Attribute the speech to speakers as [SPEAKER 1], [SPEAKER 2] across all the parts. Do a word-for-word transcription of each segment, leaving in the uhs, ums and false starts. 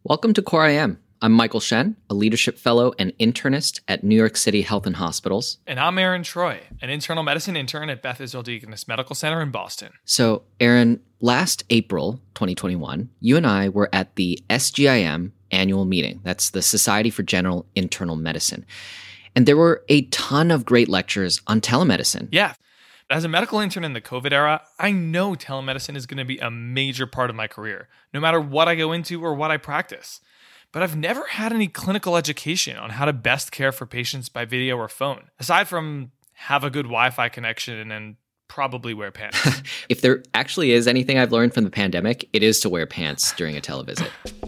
[SPEAKER 1] Welcome to Core I M. I'm Michael Shen, a leadership fellow and internist at New York City Health and Hospitals.
[SPEAKER 2] And I'm Aaron Troy, an internal medicine intern at Beth Israel Deaconess Medical Center in Boston.
[SPEAKER 1] So, Aaron, last April twenty twenty-one, you and I were at the S G I M annual meeting. That's the Society for General Internal Medicine. And there were a ton of great lectures on telemedicine.
[SPEAKER 2] Yeah. As a medical intern in the COVID era, I know telemedicine is going to be a major part of my career, no matter what I go into or what I practice. But I've never had any clinical education on how to best care for patients by video or phone, aside from have a good Wi-Fi connection and probably wear pants.
[SPEAKER 1] If there actually is anything I've learned from the pandemic, it is to wear pants during a televisit.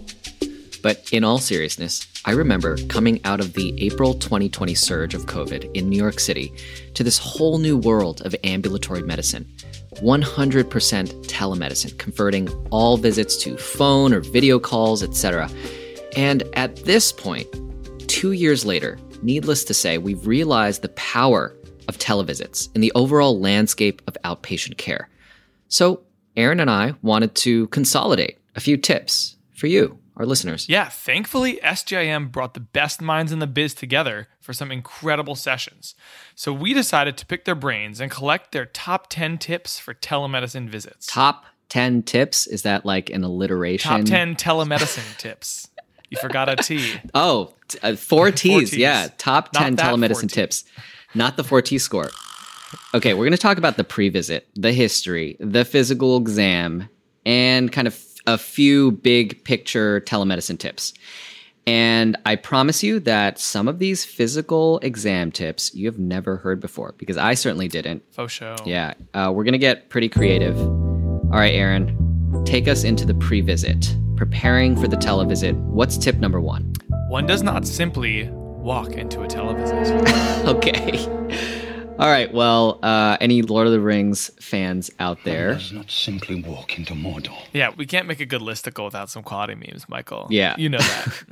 [SPEAKER 1] But in all seriousness, I remember coming out of the April twenty twenty surge of COVID in New York City to this whole new world of ambulatory medicine. one hundred percent telemedicine, converting all visits to phone or video calls, et cetera. And at this point, two years later, needless to say, we've realized the power of televisits in the overall landscape of outpatient care. So Aaron and I wanted to consolidate a few tips for you, our listeners.
[SPEAKER 2] Yeah, thankfully, S G I M brought the best minds in the biz together for some incredible sessions. So we decided to pick their brains and collect their top ten tips for telemedicine visits.
[SPEAKER 1] Top ten tips? Is that like an alliteration?
[SPEAKER 2] Top ten telemedicine tips. You forgot a T.
[SPEAKER 1] Oh, t- uh, four T's.
[SPEAKER 2] Four T's.
[SPEAKER 1] Yeah, top ten telemedicine tips. Not the four T score. Okay, we're going to talk about the pre-visit, the history, the physical exam, and kind of a few big picture telemedicine tips. And I promise you that some of these physical exam tips you have never heard before, because I certainly didn't.
[SPEAKER 2] Faux show.
[SPEAKER 1] Yeah, uh, we're going to get pretty creative. All right, Aaron, take us into the pre-visit. Preparing for the televisit, what's tip number one?
[SPEAKER 2] One does not simply walk into a televisit.
[SPEAKER 1] Okay. All right, well, uh, any Lord of the Rings fans out there?
[SPEAKER 3] One does not simply walk into Mordor.
[SPEAKER 2] Yeah, we can't make a good listicle without some quality memes, Michael.
[SPEAKER 1] Yeah.
[SPEAKER 2] You know that.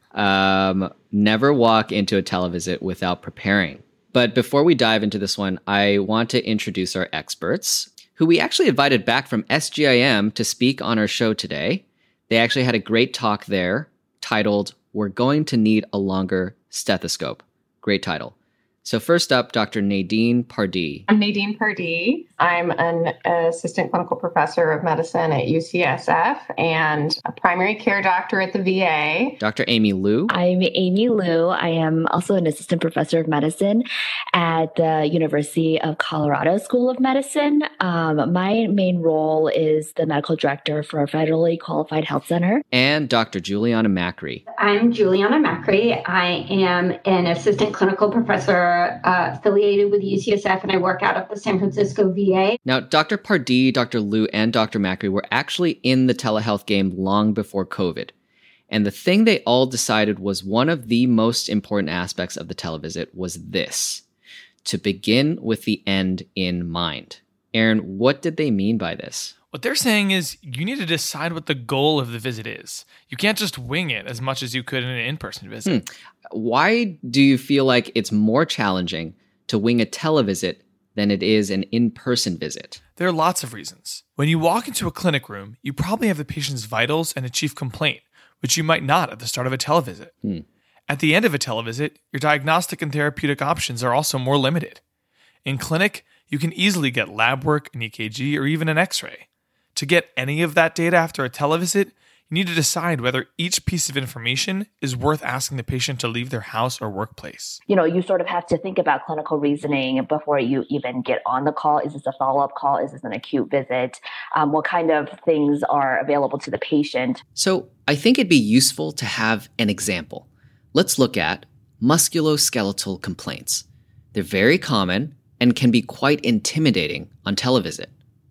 [SPEAKER 1] um, never walk into a televisit without preparing. But before we dive into this one, I want to introduce our experts, who we actually invited back from S G I M to speak on our show today. They actually had a great talk there titled, "We're Going to Need a Longer Stethoscope." Great title. So first up, Doctor Nadine Pardee.
[SPEAKER 4] I'm Nadine Pardee. I'm an assistant clinical professor of medicine at U C S F and a primary care doctor at the V A.
[SPEAKER 1] Doctor Amy Liu.
[SPEAKER 5] I'm Amy Liu. I am also an assistant professor of medicine at the University of Colorado School of Medicine. Um, my main role is the medical director for a federally qualified health center.
[SPEAKER 1] And Doctor Juliana Macri.
[SPEAKER 6] I'm Juliana Macri. I am an assistant clinical professor Uh, affiliated with U C S F, and I work out of the San Francisco V A.
[SPEAKER 1] Now, Doctor Pardee, Doctor Liu, and Doctor Macri were actually in the telehealth game long before COVID. And the thing they all decided was one of the most important aspects of the televisit was this: to begin with the end in mind. Aaron, what did they mean by this?
[SPEAKER 2] What they're saying is you need to decide what the goal of the visit is. You can't just wing it as much as you could in an in-person visit.
[SPEAKER 1] Hmm. Why do you feel like it's more challenging to wing a televisit than it is an in-person visit?
[SPEAKER 2] There are lots of reasons. When you walk into a clinic room, you probably have the patient's vitals and a chief complaint, which you might not at the start of a televisit.
[SPEAKER 1] Hmm.
[SPEAKER 2] At the end of a televisit, your diagnostic and therapeutic options are also more limited. In clinic, you can easily get lab work, an E K G, or even an X-ray. To get any of that data after a televisit, you need to decide whether each piece of information is worth asking the patient to leave their house or workplace.
[SPEAKER 5] You know, you sort of have to think about clinical reasoning before you even get on the call. Is this a follow-up call? Is this an acute visit? Um, what kind of things are available to the patient?
[SPEAKER 1] So I think it'd be useful to have an example. Let's look at musculoskeletal complaints. They're very common and can be quite intimidating on televisit.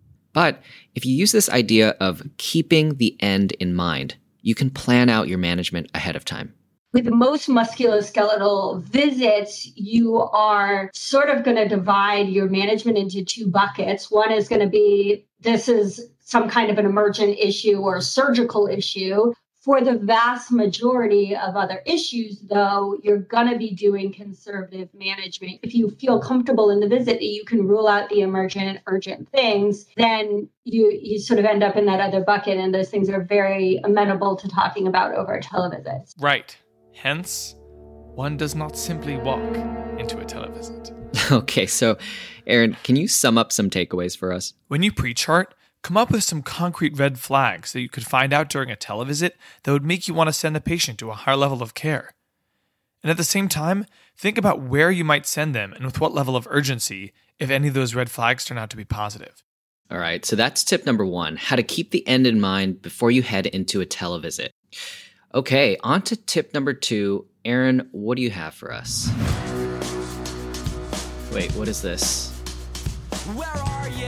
[SPEAKER 1] But if you use this idea of keeping the end in mind, you can plan out your management ahead of time.
[SPEAKER 6] With most musculoskeletal visits, you are sort of going to divide your management into two buckets. One is going to be, this is some kind of an emergent issue or a surgical issue, For the vast majority of other issues, though, you're going to be doing conservative management. If you feel comfortable in the visit that you can rule out the emergent and urgent things, then you, you sort of end up in that other bucket. And those things are very amenable to talking about over televisits.
[SPEAKER 2] Right. Hence, one does not simply walk into a televisit.
[SPEAKER 1] Okay, so Aaron, can you sum up some takeaways for us?
[SPEAKER 2] When you pre-chart, come up with some concrete red flags that you could find out during a televisit that would make you want to send the patient to a higher level of care. And at the same time, think about where you might send them and with what level of urgency if any of those red flags turn out to be positive.
[SPEAKER 1] All right, so that's tip number one, how to keep the end in mind before you head into a televisit. Okay, on to tip number two. Aaron, what do you have for us? Wait, what is this? Where are you?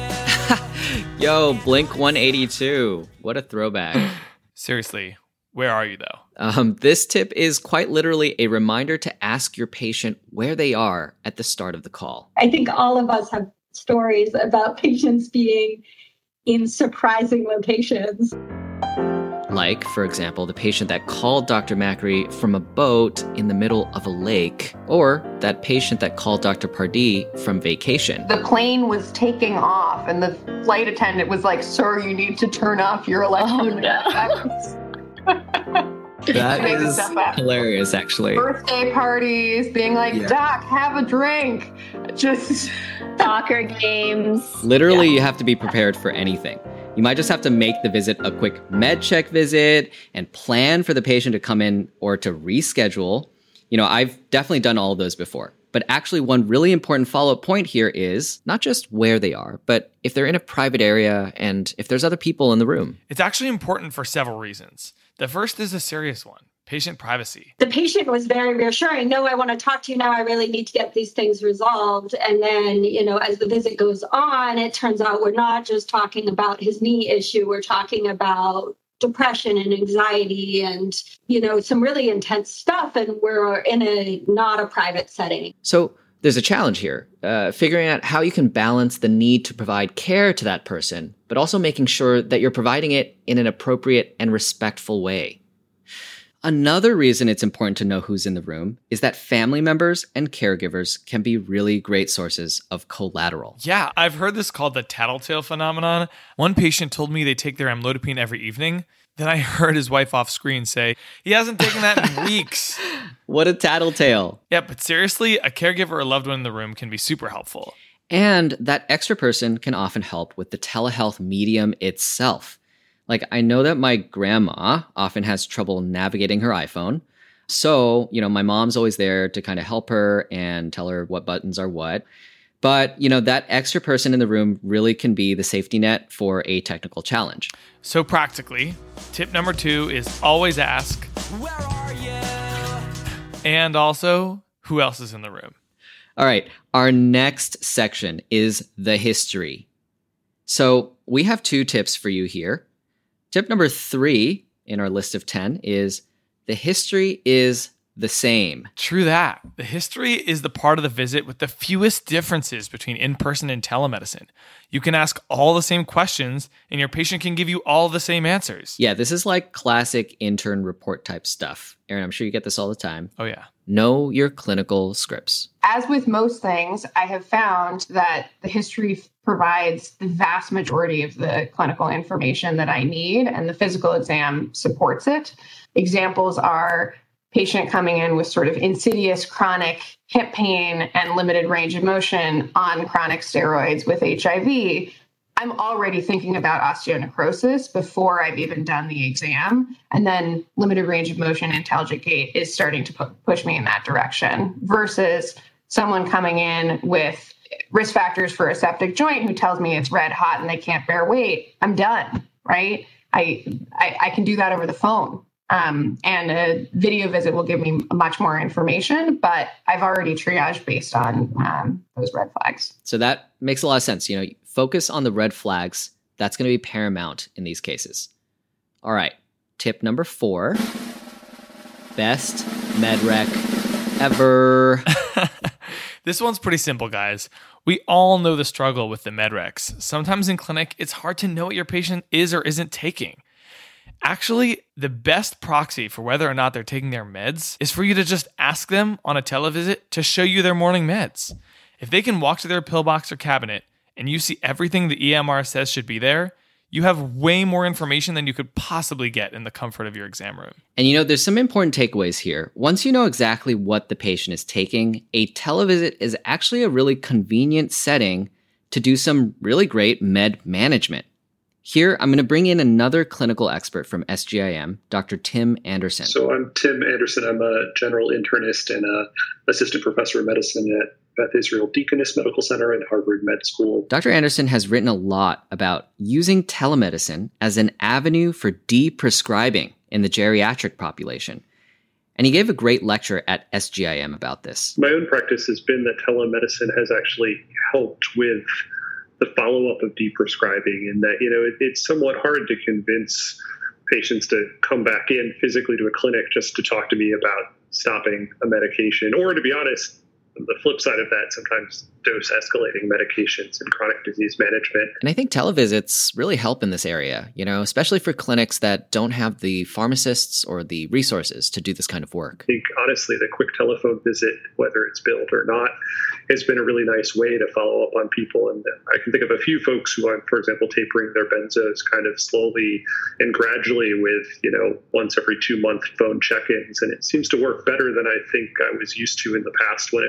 [SPEAKER 1] Yo, Blink one eighty-two. What a throwback.
[SPEAKER 2] Seriously, where are you though?
[SPEAKER 1] Um, this tip is quite literally a reminder to ask your patient where they are at the start of the call.
[SPEAKER 6] I think all of us have stories about patients being in surprising locations.
[SPEAKER 1] Like, for example, the patient that called Doctor Macri from a boat in the middle of a lake, or that patient that called Doctor Pardee from vacation.
[SPEAKER 4] The plane was taking off, and the flight attendant was like, "Sir, you need to turn off your electronic devices."
[SPEAKER 1] That
[SPEAKER 4] Make
[SPEAKER 1] is
[SPEAKER 4] stuff up.
[SPEAKER 1] hilarious, actually.
[SPEAKER 4] Birthday parties, being like,
[SPEAKER 1] Yeah.
[SPEAKER 4] "Doc, have a drink." Just
[SPEAKER 5] Soccer games.
[SPEAKER 1] Literally, you have to be prepared for anything. You might just have to make the visit a quick med check visit and plan for the patient to come in or to reschedule. You know, I've definitely done all of those before. But actually, one really important follow-up point here is not just where they are, but if they're in a private area and if there's other people in the room.
[SPEAKER 2] It's actually important for several reasons. The first is a serious one, patient privacy.
[SPEAKER 6] The patient was very reassuring. No, I want to talk to you now. I really need to get these things resolved. And then, you know, as the visit goes on, it turns out we're not just talking about his knee issue. We're talking about depression and anxiety and, you know, some really intense stuff. And we're in a not a private setting.
[SPEAKER 1] So there's a challenge here, uh, figuring out how you can balance the need to provide care to that person, but also making sure that you're providing it in an appropriate and respectful way. Another reason it's important to know who's in the room is that family members and caregivers can be really great sources of collateral.
[SPEAKER 2] Yeah, I've heard this called the tattletale phenomenon. One patient told me they take their amlodipine every evening. Then I heard his wife off screen say, he hasn't taken that in weeks.
[SPEAKER 1] What a tattletale.
[SPEAKER 2] Yeah, but seriously, a caregiver or loved one in the room can be super helpful.
[SPEAKER 1] And that extra person can often help with the telehealth medium itself. Like, I know that my grandma often has trouble navigating her iPhone. So, you know, my mom's always there to kind of help her and tell her what buttons are what. But, you know, that extra person in the room really can be the safety net for a technical challenge.
[SPEAKER 2] So practically, tip number two is always ask, where are you? And also, who else is in the room?
[SPEAKER 1] All right, our next section is the history. So we have two tips for you here. Tip number three in our list of ten is the history is the same.
[SPEAKER 2] True that. The history is the part of the visit with the fewest differences between in-person and telemedicine. You can ask all the same questions and your patient can give you all the same answers.
[SPEAKER 1] Yeah, this is like classic intern report type stuff. Aaron, I'm sure you get this all the time.
[SPEAKER 2] Oh, yeah.
[SPEAKER 1] Know your clinical scripts.
[SPEAKER 4] As with most things, I have found that the history provides the vast majority of the clinical information that I need, and the physical exam supports it. Examples are patient coming in with sort of insidious chronic hip pain and limited range of motion on chronic steroids with H I V. I'm already thinking about osteonecrosis before I've even done the exam. And then limited range of motion, antalgic gait is starting to pu- push me in that direction versus someone coming in with risk factors for a septic joint who tells me it's red hot and they can't bear weight. I'm done, right? I, I, I can do that over the phone. Um, and a video visit will give me much more information, but I've already triaged based on um, those red flags.
[SPEAKER 1] So that makes a lot of sense. You know, focus on the red flags. That's going to be paramount in these cases. All right. Tip number four, best med rec ever.
[SPEAKER 2] This one's pretty simple, guys. We all know the struggle with the med recs. Sometimes in clinic, it's hard to know what your patient is or isn't taking. Actually, the best proxy for whether or not they're taking their meds is for you to just ask them on a televisit to show you their morning meds. If they can walk to their pillbox or cabinet and you see everything the E M R says should be there, you have way more information than you could possibly get in the comfort of your exam room.
[SPEAKER 1] And you know, there's some important takeaways here. Once you know exactly what the patient is taking, a televisit is actually a really convenient setting to do some really great med management. Here, I'm going to bring in another clinical expert from S G I M, Doctor Tim Anderson.
[SPEAKER 7] So I'm Tim Anderson. I'm a general internist and a assistant professor of medicine at Beth Israel Deaconess Medical Center and Harvard Med School.
[SPEAKER 1] Doctor Anderson has written a lot about using telemedicine as an avenue for de-prescribing in the geriatric population. And he gave a great lecture at S G I M about this.
[SPEAKER 7] My own practice has been that telemedicine has actually helped with the follow-up of de-prescribing, and that, you know, it, it's somewhat hard to convince patients to come back in physically to a clinic just to talk to me about stopping a medication, or to be honest, the flip side of that, sometimes dose escalating medications in chronic disease management.
[SPEAKER 1] And I think televisits really help in this area, you know, especially for clinics that don't have the pharmacists or the resources to do this kind of work.
[SPEAKER 7] I think, honestly, the quick telephone visit, whether it's billed or not, has been a really nice way to follow up on people. And I can think of a few folks who are, for example, tapering their benzos kind of slowly and gradually with, you know, once every two month phone check-ins. And it seems to work better than I think I was used to in the past, when it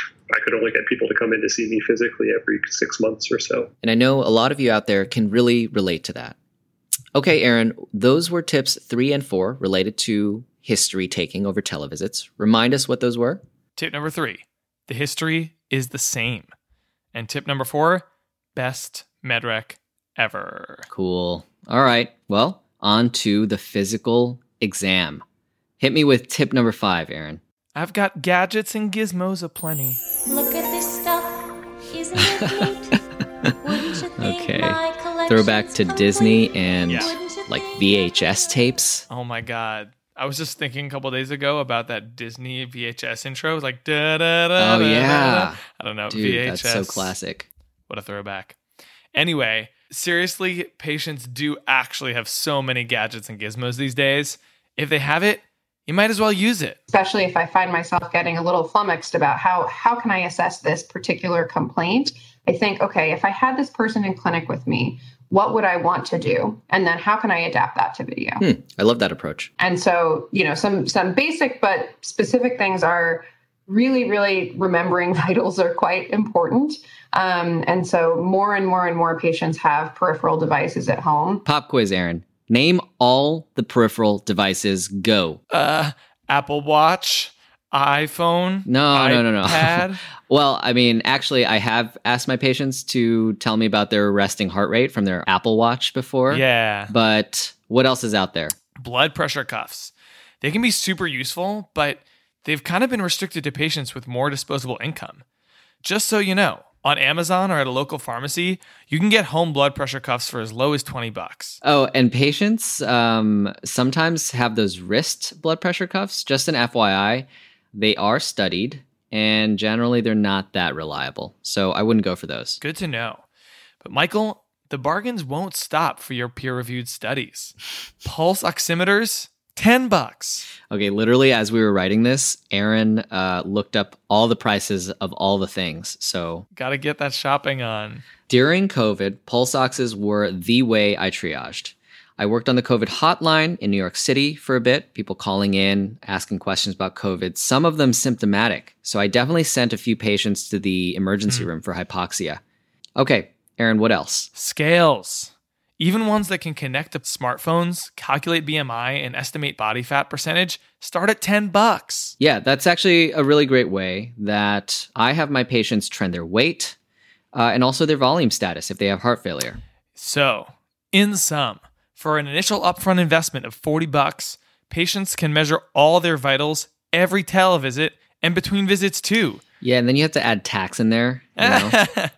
[SPEAKER 7] I could only get people to come in to see me physically every six months or so.
[SPEAKER 1] And I know a lot of you out there can really relate to that. Okay, Aaron, those were tips three and four related to history taking over televisits. Remind us what those were.
[SPEAKER 2] Tip number three, the history is the same. And tip number four, best medrec ever.
[SPEAKER 1] Cool. All right. Well, on to the physical exam. Hit me with tip number five, Aaron.
[SPEAKER 2] I've got gadgets and gizmos aplenty.
[SPEAKER 8] Look at this stuff, isn't it neat? Wouldn't you think
[SPEAKER 1] Okay.
[SPEAKER 8] my collection's
[SPEAKER 1] Throwback to
[SPEAKER 8] complete?
[SPEAKER 1] Disney and
[SPEAKER 2] Yeah.
[SPEAKER 8] Wouldn't you
[SPEAKER 1] like
[SPEAKER 8] think?
[SPEAKER 1] V H S tapes.
[SPEAKER 2] Oh my God. I was just thinking a couple days ago about that Disney V H S intro. It was like, da da da.
[SPEAKER 1] Oh, yeah.
[SPEAKER 2] I don't know.
[SPEAKER 1] Dude,
[SPEAKER 2] V H S.
[SPEAKER 1] that's so classic.
[SPEAKER 2] What a throwback. Anyway, seriously, patients do actually have so many gadgets and gizmos these days. If they have it, you might as well use it.
[SPEAKER 4] Especially if I find myself getting a little flummoxed about how, how can I assess this particular complaint? I think, okay, if I had this person in clinic with me, what would I want to do? And then how can I adapt that to video?
[SPEAKER 1] Hmm, I love that approach.
[SPEAKER 4] And so, you know, some some basic but specific things are really, really remembering vitals are quite important. Um, and so more and more and more patients have peripheral devices at home.
[SPEAKER 1] Pop quiz, Aaron. Name all the peripheral devices. Go.
[SPEAKER 2] Uh, Apple Watch, iPhone,
[SPEAKER 1] No, no, no, no.
[SPEAKER 2] iPad.
[SPEAKER 1] Well, I mean, actually, I have asked my patients to tell me about their resting heart rate from their Apple Watch before.
[SPEAKER 2] Yeah.
[SPEAKER 1] But what else is out there?
[SPEAKER 2] Blood pressure cuffs. They can be super useful, but they've kind of been restricted to patients with more disposable income. Just so you know, on Amazon or at a local pharmacy, you can get home blood pressure cuffs for as low as twenty bucks.
[SPEAKER 1] Oh, and patients um, sometimes have those wrist blood pressure cuffs. Just an F Y I, they are studied, and generally they're not that reliable. So I wouldn't go for those.
[SPEAKER 2] Good to know. But Michael, the bargains won't stop for your peer-reviewed studies. Pulse oximeters, ten bucks.
[SPEAKER 1] Okay, literally as we were writing this, Aaron uh, looked up all the prices of all the things. So
[SPEAKER 2] Got to get that shopping on.
[SPEAKER 1] during COVID, pulse oxes were the way I triaged. I worked on the COVID hotline in New York City for a bit, people calling in, asking questions about COVID, some of them symptomatic. So I definitely sent a few patients to the emergency room for hypoxia. Okay, Aaron, what else?
[SPEAKER 2] Scales. Even ones that can connect to smartphones, calculate B M I, and estimate body fat percentage start at ten bucks.
[SPEAKER 1] Yeah, that's actually a really great way that I have my patients trend their weight uh, and also their volume status if they have heart failure.
[SPEAKER 2] So, in sum, for an initial upfront investment of forty bucks, patients can measure all their vitals every televisit and between visits too.
[SPEAKER 1] Yeah, and then you have to add tax in there. You know?
[SPEAKER 2] Fair.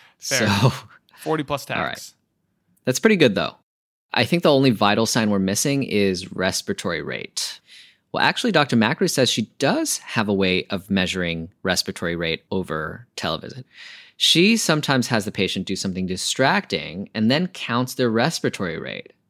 [SPEAKER 1] So
[SPEAKER 2] forty plus tax.
[SPEAKER 1] All right. That's pretty good, though. I think the only vital sign we're missing is respiratory rate. Well, actually, Doctor Macri says she does have a way of measuring respiratory rate over televisit. She sometimes has the patient do something distracting and then counts their respiratory rate.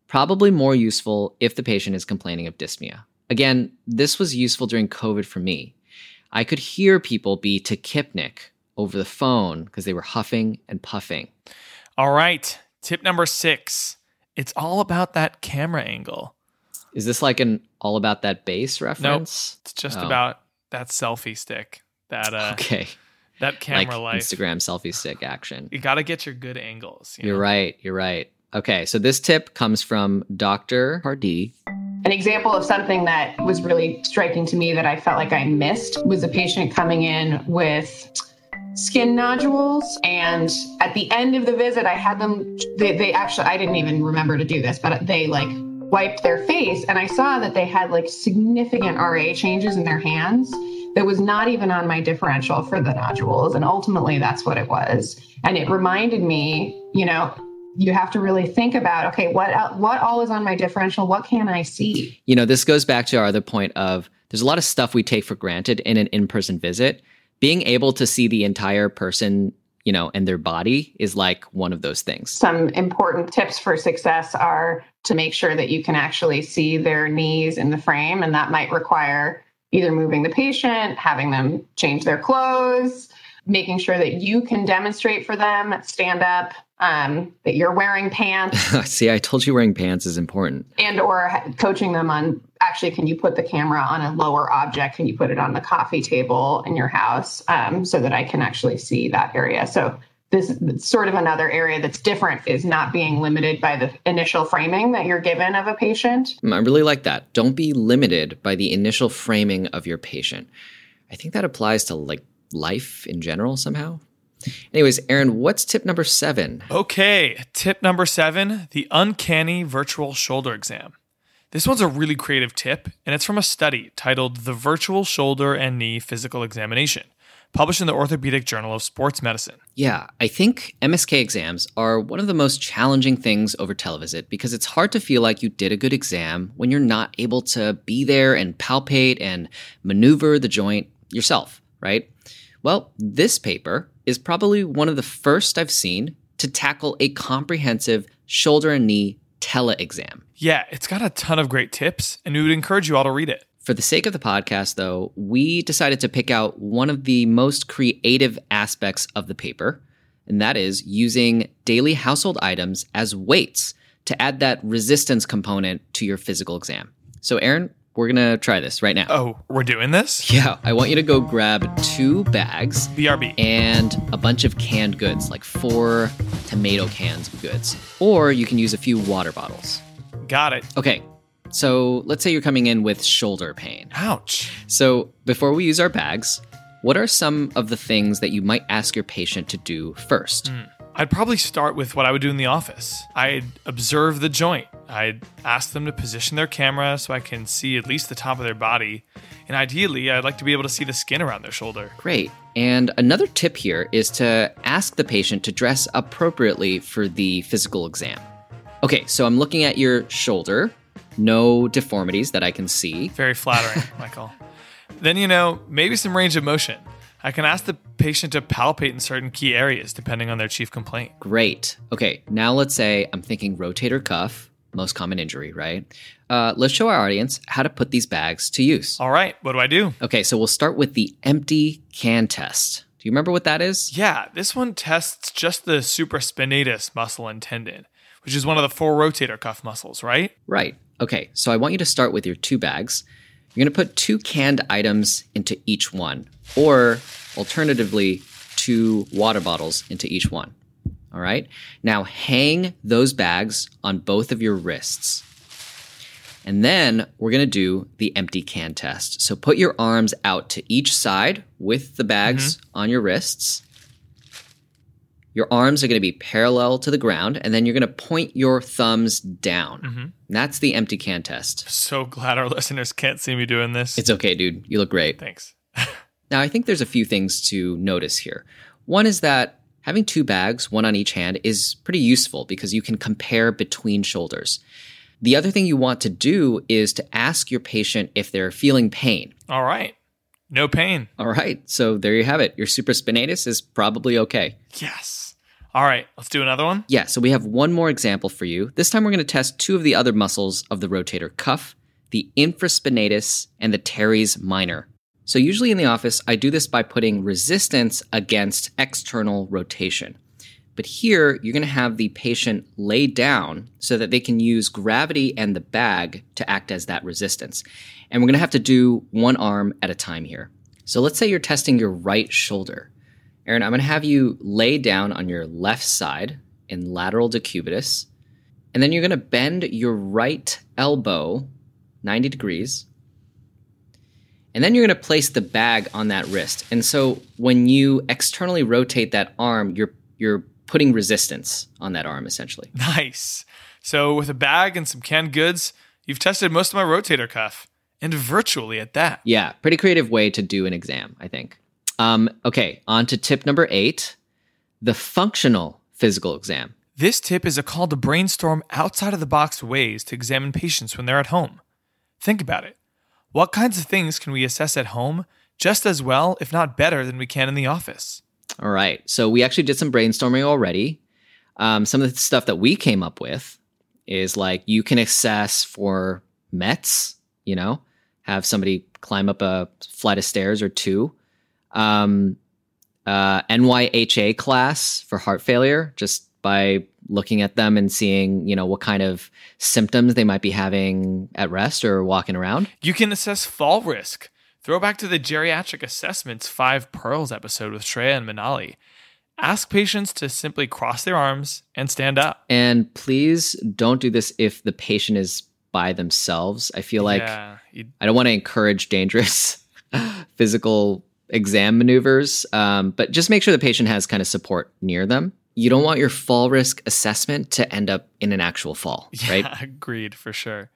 [SPEAKER 1] Probably more useful if the patient is complaining of dyspnea. Again, this was useful during COVID for me. I could hear people be tachypnic over the phone because they were huffing and puffing.
[SPEAKER 2] All right. Tip number six. It's all about that camera angle.
[SPEAKER 1] Is this like an all about that bass reference?
[SPEAKER 2] Nope. It's just
[SPEAKER 1] Oh.
[SPEAKER 2] about that selfie stick. That uh,
[SPEAKER 1] Okay.
[SPEAKER 2] that camera
[SPEAKER 1] Like
[SPEAKER 2] life.
[SPEAKER 1] Instagram selfie stick action.
[SPEAKER 2] You got to get your good angles. You
[SPEAKER 1] You're
[SPEAKER 2] know?
[SPEAKER 1] right. You're right. Okay. So this tip comes from Doctor Pardee.
[SPEAKER 4] An example of something that was really striking to me that I felt like I missed was a patient coming in with skin nodules. And at the end of the visit, I had them, they, they actually, I didn't even remember to do this, but they like wiped their face. And I saw that they had like significant R A changes in their hands that was not even on my differential for the nodules. And ultimately, that's what it was. And it reminded me, you know, you have to really think about, okay, what el- what all is on my differential? What can I see?
[SPEAKER 1] You know, this goes back to our other point of there's a lot of stuff we take for granted in an in-person visit. Being able to see the entire person, you know, and their body is like one of those things.
[SPEAKER 4] Some important tips for success are to make sure that you can actually see their knees in the frame. And that might require either moving the patient, having them change their clothes, making sure that you can demonstrate for them, stand up, um, that you're wearing pants.
[SPEAKER 1] See, I told you wearing pants is important.
[SPEAKER 4] And or ha- coaching them on, actually, can you put the camera on a lower object? Can you put it on the coffee table in your house um, so that I can actually see that area? So this is sort of another area that's different, is not being limited by the initial framing that you're given of a patient.
[SPEAKER 1] I really like that. Don't be limited by the initial framing of your patient. I think that applies to like life in general somehow. Anyways, Aaron, what's tip number seven?
[SPEAKER 2] Okay, tip number seven, the uncanny virtual shoulder exam. This one's a really creative tip, and it's from a study titled The Virtual Shoulder and Knee Physical Examination, published in the Orthopedic Journal of Sports Medicine.
[SPEAKER 1] Yeah, I think M S K exams are one of the most challenging things over televisit because it's hard to feel like you did a good exam when you're not able to be there and palpate and maneuver the joint yourself, right? Well, this paper is probably one of the first I've seen to tackle a comprehensive shoulder and knee tele-exam.
[SPEAKER 2] Yeah, it's got a ton of great tips, and we would encourage you all to read it.
[SPEAKER 1] For the sake of the podcast, though, we decided to pick out one of the most creative aspects of the paper, and that is using daily household items as weights to add that resistance component to your physical exam. So, Aaron, we're going to try this right now.
[SPEAKER 2] Oh, we're doing this?
[SPEAKER 1] Yeah, I want you to go grab two bags
[SPEAKER 2] B R B.
[SPEAKER 1] and a bunch of canned goods, like four tomato cans of goods. Or you can use a few water bottles.
[SPEAKER 2] Got it.
[SPEAKER 1] Okay, so let's say you're coming in with shoulder pain.
[SPEAKER 2] Ouch.
[SPEAKER 1] So before we use our bags, what are some of the things that you might ask your patient to do first?
[SPEAKER 2] Mm. I'd probably start with what I would do in the office. I'd observe the joint. I'd ask them to position their camera so I can see at least the top of their body. And ideally, I'd like to be able to see the skin around their shoulder.
[SPEAKER 1] Great. And another tip here is to ask the patient to dress appropriately for the physical exam. Okay, so I'm looking at your shoulder. No deformities that I can see.
[SPEAKER 2] Very flattering, Michael. Then, you know, maybe some range of motion. I can ask the patient to palpate in certain key areas depending on their chief complaint.
[SPEAKER 1] Great. Okay, now let's say I'm thinking rotator cuff, most common injury, right? Uh, let's show our audience how to put these bags to use.
[SPEAKER 2] All right, what do I do?
[SPEAKER 1] Okay, so we'll start with the empty can test. Do you remember what that is?
[SPEAKER 2] Yeah, this one tests just the supraspinatus muscle and tendon, which is one of the four rotator cuff muscles, right?
[SPEAKER 1] Right. Okay, so I want you to start with your two bags. You're going to put two canned items into each one, or alternatively, two water bottles into each one. All right? Now hang those bags on both of your wrists. And then we're going to do the empty can test. So put your arms out to each side with the bags mm-hmm. on your wrists. Your arms are going to be parallel to the ground, and then you're going to point your thumbs down. Mm-hmm. That's the empty can test.
[SPEAKER 2] So glad our listeners can't see me doing this.
[SPEAKER 1] It's okay, dude. You look great.
[SPEAKER 2] Thanks.
[SPEAKER 1] Now, I think there's a few things to notice here. One is that having two bags, one on each hand, is pretty useful because you can compare between shoulders. The other thing you want to do is to ask your patient if they're feeling pain.
[SPEAKER 2] All right. No pain.
[SPEAKER 1] All right. So there you have it. Your supraspinatus is probably okay.
[SPEAKER 2] Yes. All right, let's do another one.
[SPEAKER 1] Yeah, so we have one more example for you. This time we're going to test two of the other muscles of the rotator cuff, the infraspinatus and the teres minor. So usually in the office, I do this by putting resistance against external rotation. But here, you're going to have the patient lay down so that they can use gravity and the bag to act as that resistance. And we're going to have to do one arm at a time here. So let's say you're testing your right shoulder. Aaron, I'm going to have you lay down on your left side in lateral decubitus. And then you're going to bend your right elbow ninety degrees. And then you're going to place the bag on that wrist. And so when you externally rotate that arm, you're you're putting resistance on that arm, essentially.
[SPEAKER 2] Nice. So with a bag and some canned goods, you've tested most of my rotator cuff, and virtually at that.
[SPEAKER 1] Yeah, pretty creative way to do an exam, I think. Um, okay, on to tip number eight, the functional physical exam.
[SPEAKER 2] This tip is a call to brainstorm outside-of-the-box ways to examine patients when they're at home. Think about it. What kinds of things can we assess at home just as well, if not better, than we can in the office?
[SPEAKER 1] All right. So we actually did some brainstorming already. Um, some of the stuff that we came up with is like you can assess for M E T S, you know, have somebody climb up a flight of stairs or two. Um, uh, N Y H A class for heart failure, just by looking at them and seeing, you know, what kind of symptoms they might be having at rest or walking around.
[SPEAKER 2] You can assess fall risk. Throw back to the Geriatric Assessments Five Pearls episode with Shreya and Manali. Ask patients to simply cross their arms and stand up.
[SPEAKER 1] And please don't do this if the patient is by themselves. I feel like
[SPEAKER 2] yeah,
[SPEAKER 1] I don't want to encourage dangerous physical exam maneuvers, um, but just make sure the patient has kind of support near them. You don't want your fall risk assessment to end up in an actual fall, right?
[SPEAKER 2] Yeah, agreed, for sure.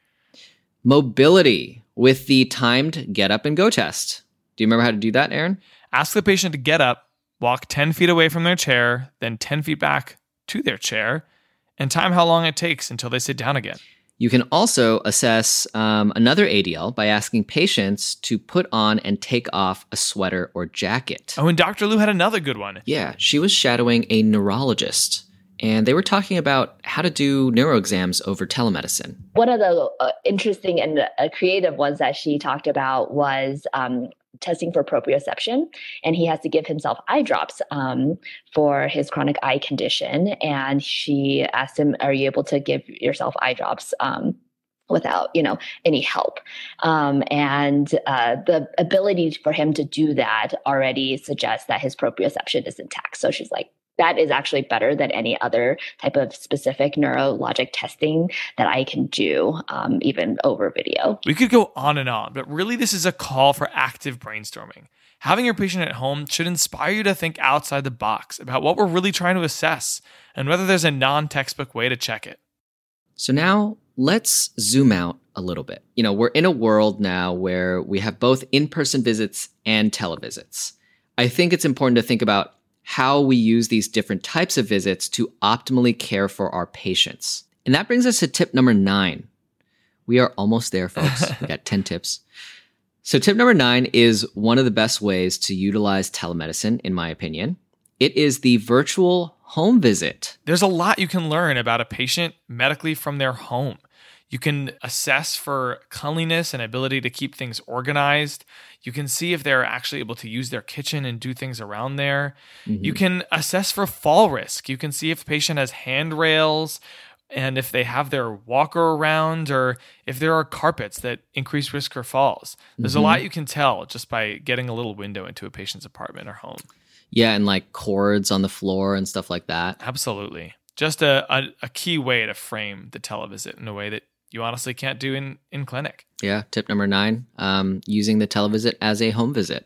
[SPEAKER 1] Mobility with the timed get up and go test. Do you remember how to do that, Aaron?
[SPEAKER 2] Ask the patient to get up, walk ten feet away from their chair, then ten feet back to their chair, and time how long it takes until they sit down again.
[SPEAKER 1] You can also assess um, another A D L by asking patients to put on and take off a sweater or jacket.
[SPEAKER 2] Oh, and Doctor Lou had another good one.
[SPEAKER 1] Yeah, she was shadowing a neurologist, and they were talking about how to do neuro exams over telemedicine.
[SPEAKER 5] One of the uh, interesting and uh, creative ones that she talked about was um, testing for proprioception, and he has to give himself eye drops um, for his chronic eye condition. And she asked him, "Are you able to give yourself eye drops um, without, you know, any help?" Um, and uh, the ability for him to do that already suggests that his proprioception is intact. So she's like, that is actually better than any other type of specific neurologic testing that I can do, um, even over video.
[SPEAKER 2] We could go on and on, but really this is a call for active brainstorming. Having your patient at home should inspire you to think outside the box about what we're really trying to assess and whether there's a non-textbook way to check it.
[SPEAKER 1] So now let's zoom out a little bit. You know, we're in a world now where we have both in-person visits and televisits. I think it's important to think about how we use these different types of visits to optimally care for our patients. And that brings us to tip number nine. We are almost there, folks. We got ten tips. So tip number nine is one of the best ways to utilize telemedicine, in my opinion. It is the virtual home visit.
[SPEAKER 2] There's a lot you can learn about a patient medically from their home. You can assess for cleanliness and ability to keep things organized. You can see if they're actually able to use their kitchen and do things around there. Mm-hmm. You can assess for fall risk. You can see if the patient has handrails and if they have their walker around or if there are carpets that increase risk for falls. There's mm-hmm. a lot you can tell just by getting a little window into a patient's apartment or home.
[SPEAKER 1] Yeah, and like cords on the floor and stuff like that.
[SPEAKER 2] Absolutely. Just a, a, a key way to frame the televisit in a way that you honestly can't do in, in clinic.
[SPEAKER 1] Yeah. Tip number nine, um, using the televisit as a home visit.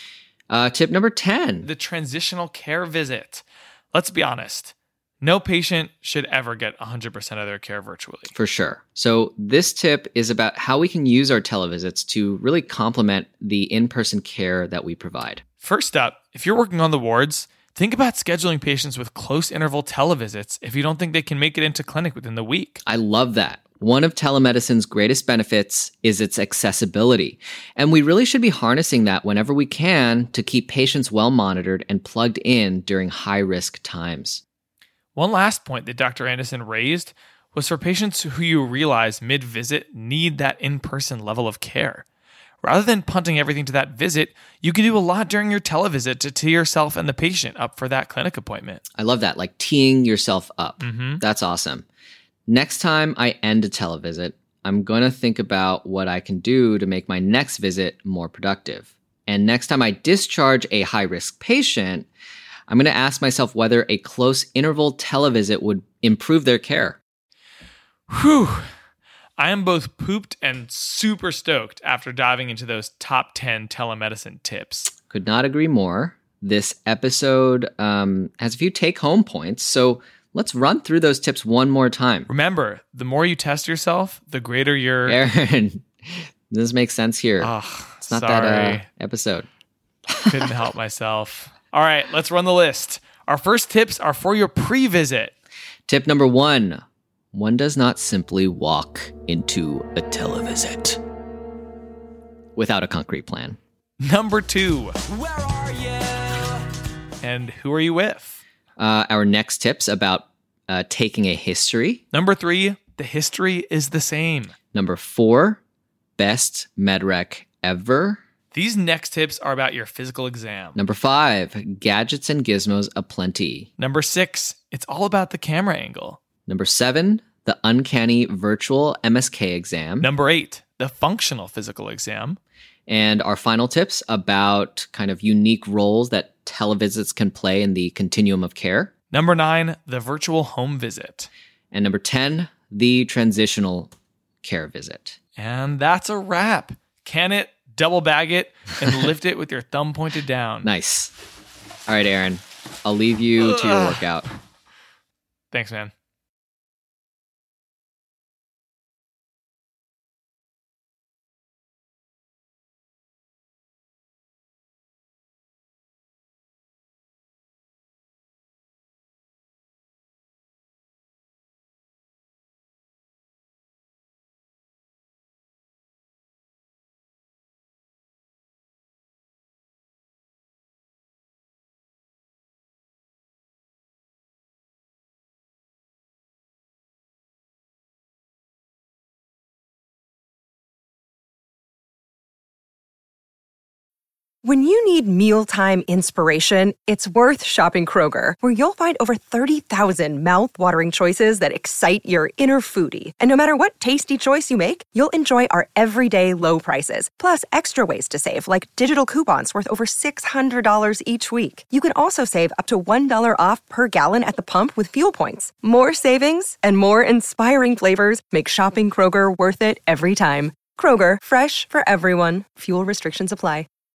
[SPEAKER 1] Uh, tip number ten.
[SPEAKER 2] The transitional care visit. Let's be honest. No patient should ever get one hundred percent of their care virtually.
[SPEAKER 1] For sure. So this tip is about how we can use our televisits to really complement the in-person care that we provide.
[SPEAKER 2] First up, if you're working on the wards, think about scheduling patients with close interval televisits if you don't think they can make it into clinic within the week.
[SPEAKER 1] I love that. One of telemedicine's greatest benefits is its accessibility, and we really should be harnessing that whenever we can to keep patients well monitored and plugged in during high-risk times.
[SPEAKER 2] One last point that Doctor Anderson raised was for patients who you realize mid-visit need that in-person level of care. Rather than punting everything to that visit, you can do a lot during your televisit to tee yourself and the patient up for that clinic appointment.
[SPEAKER 1] I love that, like teeing yourself up.
[SPEAKER 2] Mm-hmm.
[SPEAKER 1] That's awesome. Next time I end a televisit, I'm going to think about what I can do to make my next visit more productive. And next time I discharge a high-risk patient, I'm going to ask myself whether a close interval televisit would improve their care.
[SPEAKER 2] Whew. I am both pooped and super stoked after diving into those top ten telemedicine tips.
[SPEAKER 1] Could not agree more. This episode um, has a few take-home points, so let's run through those tips one more time.
[SPEAKER 2] Remember, the more you test yourself, the greater your...
[SPEAKER 1] Aaron, this makes sense here.
[SPEAKER 2] Oh,
[SPEAKER 1] it's not
[SPEAKER 2] sorry.
[SPEAKER 1] that uh, episode.
[SPEAKER 2] Couldn't help myself. All right, let's run the list. Our first tips are for your pre-visit.
[SPEAKER 1] Tip number one. One does not simply walk into a televisit without a concrete plan.
[SPEAKER 2] Number two. Where are you? And who are you with?
[SPEAKER 1] Uh, our next tips about uh, taking a history.
[SPEAKER 2] Number three. The history is the same.
[SPEAKER 1] Number four. Best medrec ever.
[SPEAKER 2] These next tips are about your physical exam.
[SPEAKER 1] Number five. Gadgets and gizmos aplenty.
[SPEAKER 2] Number six. It's all about the camera angle.
[SPEAKER 1] Number seven, the uncanny virtual M S K exam.
[SPEAKER 2] Number eight, the functional physical exam.
[SPEAKER 1] And our final tips about kind of unique roles that televisits can play in the continuum of care.
[SPEAKER 2] Number nine, the virtual home visit.
[SPEAKER 1] And number ten, the transitional care visit.
[SPEAKER 2] And that's a wrap. Can it, double bag it, and lift it with your thumb pointed down.
[SPEAKER 1] Nice. All right, Aaron, I'll leave you to your workout.
[SPEAKER 2] Thanks, man.
[SPEAKER 9] When you need mealtime inspiration, it's worth shopping Kroger, where you'll find over thirty thousand mouth-watering choices that excite your inner foodie. And no matter what tasty choice you make, you'll enjoy our everyday low prices, plus extra ways to save, like digital coupons worth over six hundred dollars each week. You can also save up to one dollar off per gallon at the pump with fuel points. More savings and more inspiring flavors make shopping Kroger worth it every time. Kroger, fresh for everyone. Fuel restrictions apply.